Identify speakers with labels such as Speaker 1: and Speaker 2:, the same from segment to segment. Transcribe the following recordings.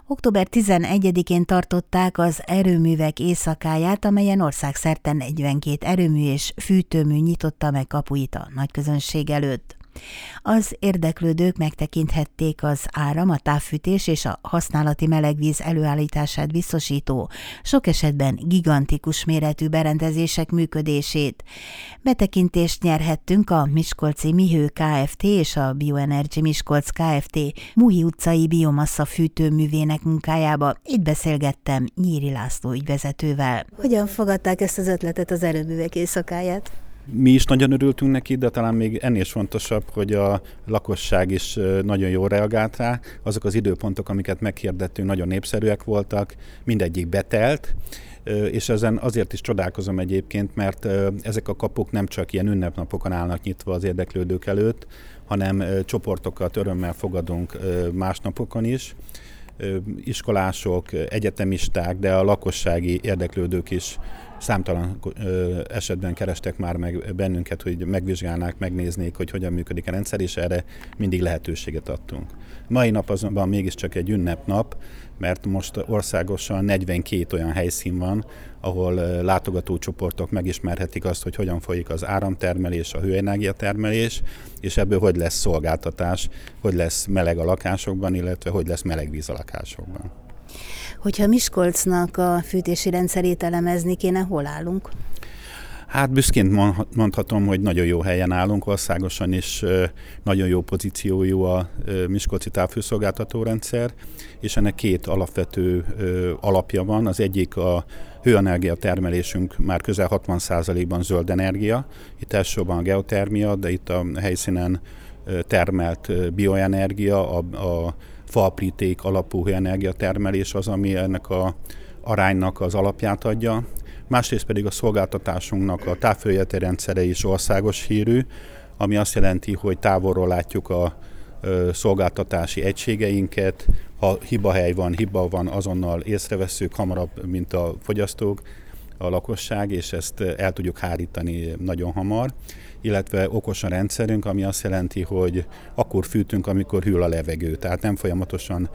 Speaker 1: Október 11-én tartották az erőművek éjszakáját, amelyen országszerte 42 erőmű és fűtőmű nyitotta meg kapuit a nagyközönség előtt. Az érdeklődők megtekinthették az áram, a távfűtés és a használati melegvíz előállítását biztosító, sok esetben gigantikus méretű berendezések működését. Betekintést nyerhettünk a Miskolci Mihő Kft. És a Bioenergy Miskolc Kft. Muhi utcai biomassa fűtőművének munkájába. Itt beszélgettem Nyíri László ügyvezetővel. Hogyan fogadták ezt az ötletet, az erőművek éjszakáját?
Speaker 2: Mi is nagyon örültünk neki, de talán még ennél is fontosabb, hogy a lakosság is nagyon jól reagált rá. Azok az időpontok, amiket meghirdettünk, nagyon népszerűek voltak, mindegyik betelt, és ezen azért is csodálkozom egyébként, mert ezek a kapuk nem csak ilyen ünnepnapokon állnak nyitva az érdeklődők előtt, hanem csoportokat örömmel fogadunk más napokon is. Iskolások, egyetemisták, de a lakossági érdeklődők is számtalan esetben kerestek már meg bennünket, hogy megvizsgálnák, megnéznék, hogy hogyan működik a rendszer, és erre mindig lehetőséget adtunk. Mai nap azonban mégiscsak egy ünnepnap, mert most országosan 42 olyan helyszín van, ahol látogatócsoportok megismerhetik azt, hogy hogyan folyik az áramtermelés, a hőenergiatermelés, és ebből hogy lesz szolgáltatás, hogy lesz meleg a lakásokban, illetve hogy lesz meleg víz a lakásokban.
Speaker 1: Hogyha Miskolcnak a fűtési rendszerét elemezni kéne, hol állunk?
Speaker 2: Hát büszként mondhatom, hogy nagyon jó helyen állunk, országosan is nagyon jó pozíciójú a miskolci távhőszolgáltató rendszer, és ennek két alapvető alapja van. Az egyik a hőenergia termelésünk már közel 60%-ban zöld energia. Itt elsősorban a geotermia, de itt a helyszínen termelt bioenergia, a faapríték alapú hőenergia termelés az, ami ennek a aránynak az alapját adja. Másrészt pedig a szolgáltatásunknak a távhőjelző rendszere is országos hírű, ami azt jelenti, hogy távolról látjuk a szolgáltatási egységeinket, ha hiba van, azonnal észrevesszük hamarabb, mint a fogyasztók, a lakosság, és ezt el tudjuk hárítani nagyon hamar, illetve okos a rendszerünk, ami azt jelenti, hogy akkor fűtünk, amikor hűl a levegő, tehát nem folyamatosan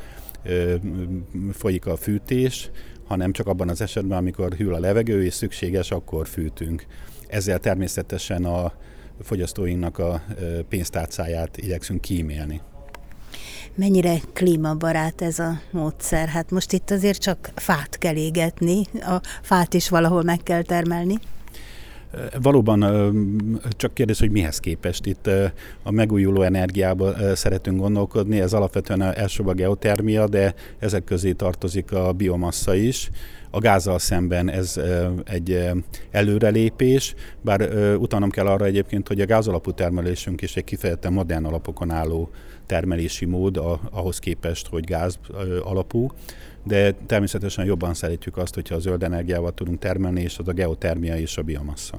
Speaker 2: folyik a fűtés, hanem csak abban az esetben, amikor hűl a levegő, és szükséges, akkor fűtünk. Ezzel természetesen a fogyasztóinknak a pénztárcáját igyekszünk kímélni.
Speaker 1: Mennyire klímabarát ez a módszer? Hát most itt azért csak fát kell égetni, a fát is valahol meg kell termelni.
Speaker 2: Valóban csak kérdés, hogy mihez képest. Itt a megújuló energiába szeretünk gondolkodni, ez alapvetően elsőbb a geotermia, de ezek közé tartozik a biomassa is. A gázzal szemben ez egy előrelépés, bár utalnom kell arra egyébként, hogy a gázalapú termelésünk is egy kifejezetten modern alapokon álló termelési mód ahhoz képest, hogy gáz alapú, de természetesen jobban szeretjük azt, hogyha a zöld energiával tudunk termelni, és az a geotermia és a biomassa.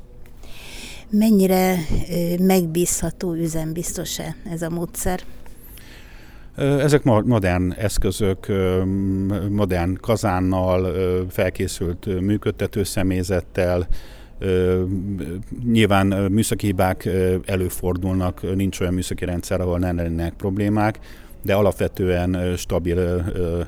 Speaker 1: Mennyire megbízható, üzembiztos-e ez a módszer?
Speaker 2: Ezek modern eszközök, modern kazánnal, felkészült működtető személyzettel, nyilván műszaki hibák előfordulnak, nincs olyan műszaki rendszer, ahol ne lennének problémák, de alapvetően stabil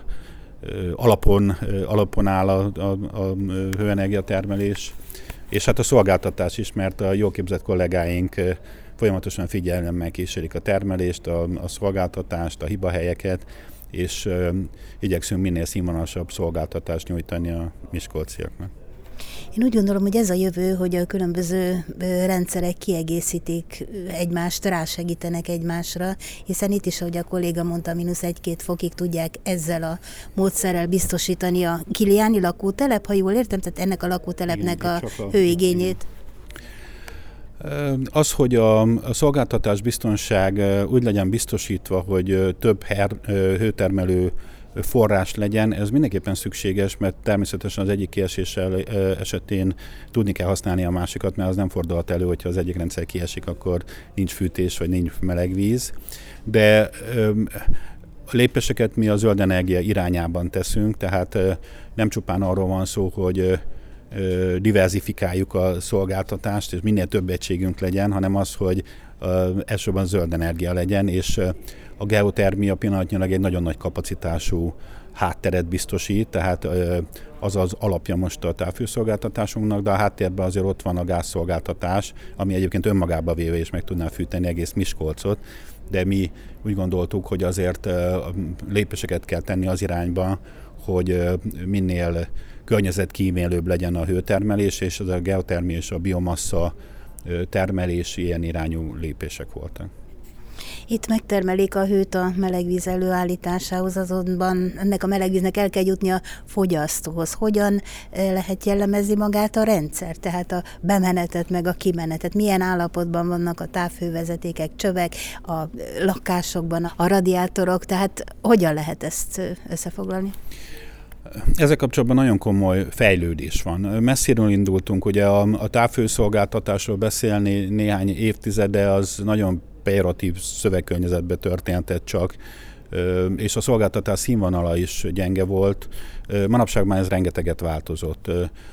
Speaker 2: alapon áll a hőenergia termelés, és hát a szolgáltatás is, mert a jól képzett kollégáink folyamatosan figyelemmel kísérik a termelést, a szolgáltatást, a hibahelyeket, és igyekszünk minél színvonalasabb szolgáltatást nyújtani a miskolciaknak.
Speaker 1: Én úgy gondolom, hogy ez a jövő, hogy a különböző rendszerek kiegészítik egymást, rásegítenek egymásra, hiszen itt is, ahogy a kolléga mondta, -1-2 fokig tudják ezzel a módszerrel biztosítani a kiliáni lakótelep, ha jól értem, tehát ennek a lakótelepnek a hőigényét.
Speaker 2: Az, hogy a szolgáltatás biztonság úgy legyen biztosítva, hogy több hőtermelő forrás legyen, ez mindenképpen szükséges, mert természetesen az egyik kiesés esetén tudni kell használni a másikat, mert az nem fordulhat elő, hogyha az egyik rendszer kiesik, akkor nincs fűtés, vagy nincs meleg víz. De a lépéseket mi a zöld energia irányában teszünk, tehát nem csupán arról van szó, hogy diverzifikáljuk a szolgáltatást, és minél több egységünk legyen, hanem az, hogy elsősorban zöld energia legyen, és a geotermia pillanatnyilag egy nagyon nagy kapacitású hátteret biztosít, tehát az az alapja most a távfőszolgáltatásunknak, de a háttérben azért ott van a gázszolgáltatás, ami egyébként önmagába véve is meg tudná fűteni egész Miskolcot, de mi úgy gondoltuk, hogy azért lépéseket kell tenni az irányba, hogy minél környezetkímélőbb legyen a hőtermelés, és az a geotermia és a biomassa termelés ilyen irányú lépések voltak.
Speaker 1: Itt megtermelik a hőt a melegvíz előállításához, azonban ennek a melegvíznek el kell jutni a fogyasztóhoz. Hogyan lehet jellemezni magát a rendszer, tehát a bemenetet meg a kimenetet? Milyen állapotban vannak a távhővezetékek, csövek, a lakásokban, a radiátorok, tehát hogyan lehet ezt összefoglalni?
Speaker 2: Ezzel kapcsolatban nagyon komoly fejlődés van. Messziről indultunk, ugye a távfőszolgáltatásról beszélni néhány évtizede, az nagyon pejoratív szövegkörnyezetben történhetett csak, és a szolgáltatás színvonala is gyenge volt. Manapság már ez rengeteget változott.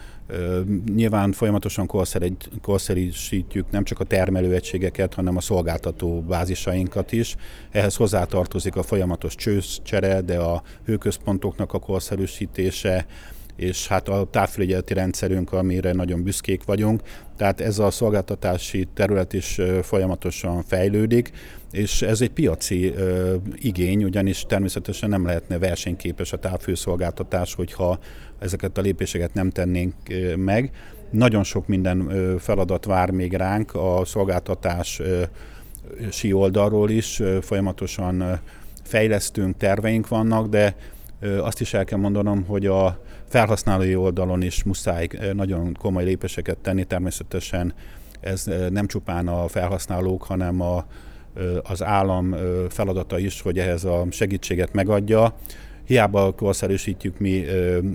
Speaker 2: Nyilván folyamatosan korszerűsítjük nem csak a termelőegységeket, hanem a szolgáltató bázisainkat is. Ehhez hozzátartozik a folyamatos csőzcsere, de a hőközpontoknak a korszerűsítése, és hát a távfelügyeleti rendszerünk, amire nagyon büszkék vagyunk. Tehát ez a szolgáltatási terület is folyamatosan fejlődik, és ez egy piaci igény, ugyanis természetesen nem lehetne versenyképes a távfőszolgáltatás, hogyha ezeket a lépéseket nem tennénk meg. Nagyon sok minden feladat vár még ránk a szolgáltatási oldalról is, folyamatosan fejlesztünk, terveink vannak, de azt is el kell mondanom, hogy a felhasználói oldalon is muszáj nagyon komoly lépéseket tenni. Természetesen ez nem csupán a felhasználók, hanem az állam feladata is, hogy ehhez a segítséget megadja. Hiába korszerűsítjük mi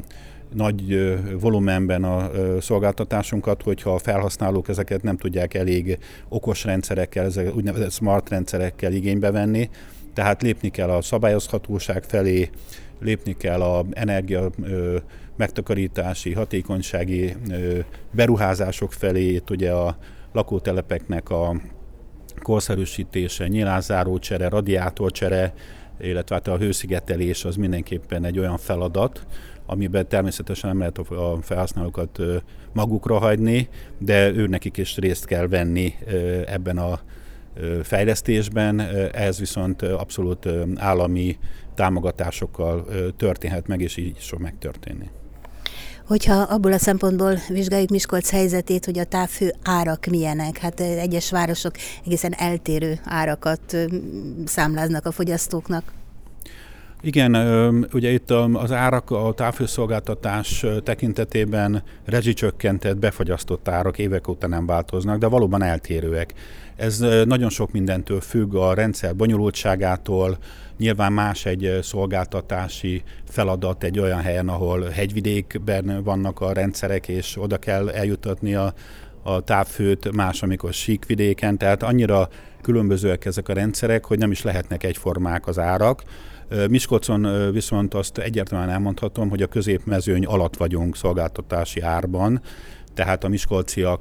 Speaker 2: nagy volumenben a szolgáltatásunkat, hogyha a felhasználók ezeket nem tudják elég okos rendszerekkel, ezek úgynevezett smart rendszerekkel igénybe venni. Tehát lépni kell a szabályozhatóság felé, lépni kell az energia megtakarítási, hatékonysági beruházások felé, itt ugye a lakótelepeknek a korszerűsítése, nyilázárócsere, radiátorcsere, illetve hát a hőszigetelés az mindenképpen egy olyan feladat, amiben természetesen nem lehet a felhasználókat magukra hagyni, de őnekik is részt kell venni ebben a fejlesztésben, ehhez viszont abszolút állami támogatásokkal történhet meg, és így is fog megtörténni.
Speaker 1: Hogyha abból a szempontból vizsgáljuk Miskolc helyzetét, hogy a távhő árak milyenek, hát egyes városok egészen eltérő árakat számláznak a fogyasztóknak.
Speaker 2: Igen, ugye itt az árak a távhőszolgáltatás tekintetében rezsicsökkentett, befagyasztott árak évek óta nem változnak, de valóban eltérőek. Ez nagyon sok mindentől függ, a rendszer bonyolultságától, nyilván más egy szolgáltatási feladat egy olyan helyen, ahol hegyvidékben vannak a rendszerek, és oda kell eljutatni a távhőt, más, amikor síkvidéken, tehát annyira különbözőek ezek a rendszerek, hogy nem is lehetnek egyformák az árak. Miskolcon viszont azt egyértelműen elmondhatom, hogy a középmezőny alatt vagyunk szolgáltatási árban, tehát a miskolciak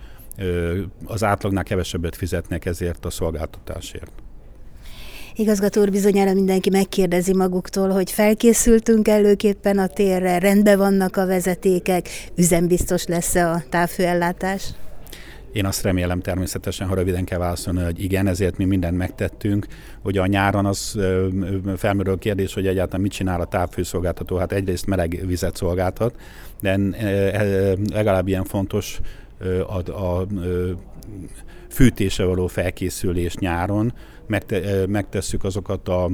Speaker 2: az átlagnál kevesebbet fizetnek ezért a szolgáltatásért.
Speaker 1: Igazgató úr, bizonyára mindenki megkérdezi maguktól, hogy felkészültünk előképpen a térre, rendben vannak a vezetékek, üzembiztos lesz-e a távhőellátás?
Speaker 2: Én azt remélem természetesen, ha röviden kell válaszolni, hogy igen, ezért mi mindent megtettünk. Ugye a nyáron az felmerül a kérdés, hogy egyáltalán mit csinál a távhőszolgáltató. Hát egyrészt meleg vizet szolgáltat, de legalább ilyen fontos a fűtése való felkészülés nyáron. Megtesszük azokat a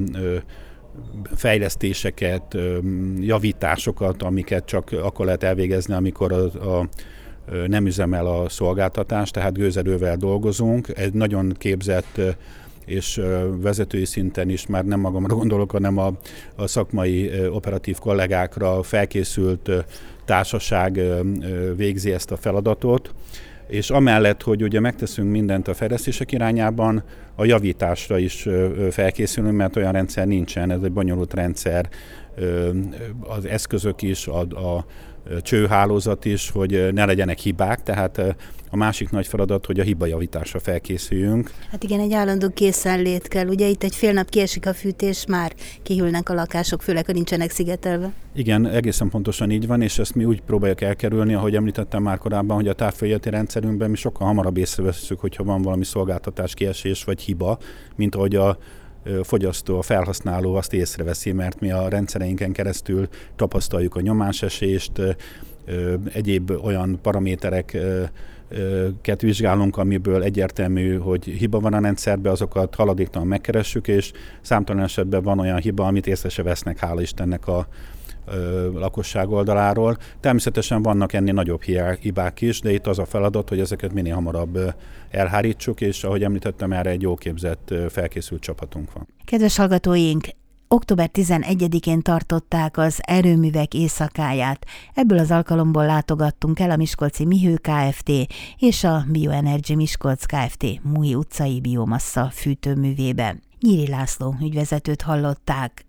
Speaker 2: fejlesztéseket, javításokat, amiket csak akkor lehet elvégezni, amikor nem üzemel a szolgáltatás, tehát gőzerővel dolgozunk. Egy nagyon képzett és vezetői szinten is, már nem magamra gondolok, hanem a szakmai operatív kollégákra felkészült társaság végzi ezt a feladatot. És amellett, hogy ugye megteszünk mindent a fejlesztések irányában, a javításra is felkészülünk, mert olyan rendszer nincsen, ez egy bonyolult rendszer, az eszközök is, a csőhálózat is, hogy ne legyenek hibák, tehát a másik nagy feladat, hogy a hibajavításra felkészüljünk.
Speaker 1: Hát igen, egy állandó készenlét kell. Ugye itt egy fél nap kiesik a fűtés, már kihűlnek a lakások, főleg, ha nincsenek szigetelve.
Speaker 2: Igen, egészen pontosan így van, és ezt mi úgy próbáljuk elkerülni, ahogy említettem már korábban, hogy a távfelügyeleti rendszerünkben mi sokkal hamarabb észreveszünk, hogyha van valami szolgáltatás kiesés vagy hiba, mint ahogy a fogyasztó, a felhasználó azt észreveszi, mert mi a rendszereinken keresztül tapasztaljuk a nyomásesést, egyéb olyan paramétereket vizsgálunk, amiből egyértelmű, hogy hiba van a rendszerben, azokat haladéktalan megkeressük, és számtalan esetben van olyan hiba, amit észre se vesznek, hála Istennek a lakosság oldaláról. Természetesen vannak ennél nagyobb hibák is, de itt az a feladat, hogy ezeket minél hamarabb elhárítsuk, és ahogy említettem, erre egy jó képzett, felkészült csapatunk van.
Speaker 1: Kedves hallgatóink, október 11-én tartották az erőművek éjszakáját. Ebből az alkalomból látogattunk el a Miskolci Mihő Kft. És a Bioenergy Miskolc Kft. Múj utcai biomassa fűtőművébe. Nyíri László ügyvezetőt hallották.